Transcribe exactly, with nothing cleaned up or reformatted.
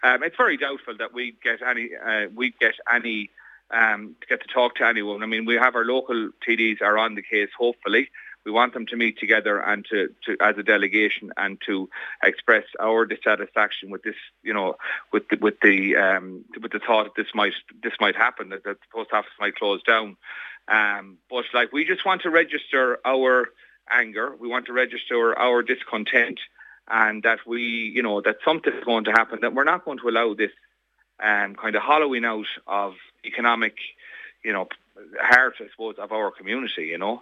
Um, it's very doubtful that we get any uh, we get any um, to get to talk to anyone. I mean, we have our local T Ds are on the case. Hopefully, we want them to meet together and to, to as a delegation and to express our dissatisfaction with this, you know, with the, with the um, with the thought that this might this might happen, that, that the post office might close down. Um, but like, we just want to register our anger. We want to register our discontent, and that we, you know, that something is going to happen. That we're not going to allow this um, kind of hollowing out of economic, you know, heart, I suppose, of our community. You know.